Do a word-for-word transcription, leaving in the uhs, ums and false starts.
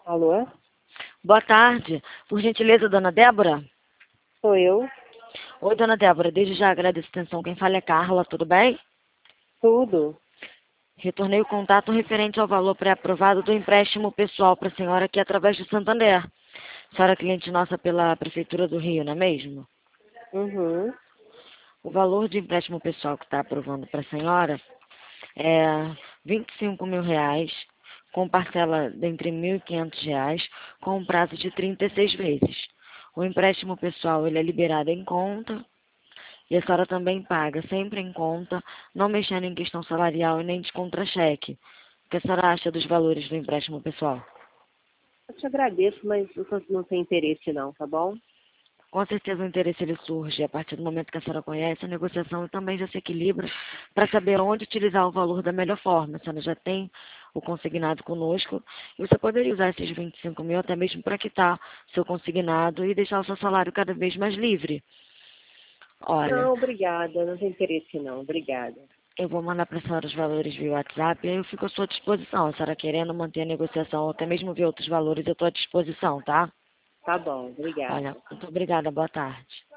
Alô? Boa tarde. Por gentileza, dona Débora? Sou eu? Oi, dona Débora. Desde já agradeço a atenção. Quem fala é Carla, tudo bem? Tudo. Retornei o contato referente ao valor pré-aprovado do empréstimo pessoal para a senhora aqui através do Santander. A senhora é cliente nossa pela Prefeitura do Rio, não é mesmo? Uhum. O valor de empréstimo pessoal que está aprovando para a senhora é vinte e cinco mil reais, com parcela de entre mil e quinhentos reais, com um prazo de trinta e seis vezes. O empréstimo pessoal ele é liberado em conta e a senhora também paga sempre em conta, não mexendo em questão salarial e nem de contra-cheque. O que a senhora acha dos valores do empréstimo pessoal? Eu te agradeço, mas eu tô- não tenho interesse não, tá bom? Com certeza o interesse ele surge a partir do momento que a senhora conhece a negociação e também já se equilibra para saber onde utilizar o valor da melhor forma. A senhora já tem o consignado conosco e você poderia usar esses vinte e cinco mil até mesmo para quitar seu consignado e deixar o seu salário cada vez mais livre. Olha, Não, obrigada. Não tenho interesse não. Obrigada. eu vou mandar para a senhora os valores via WhatsApp e aí eu fico à sua disposição. A senhora querendo manter a negociação ou até mesmo ver outros valores, eu estou à disposição, tá? Tá bom, Olha, obrigada. muito obrigada, boa tarde.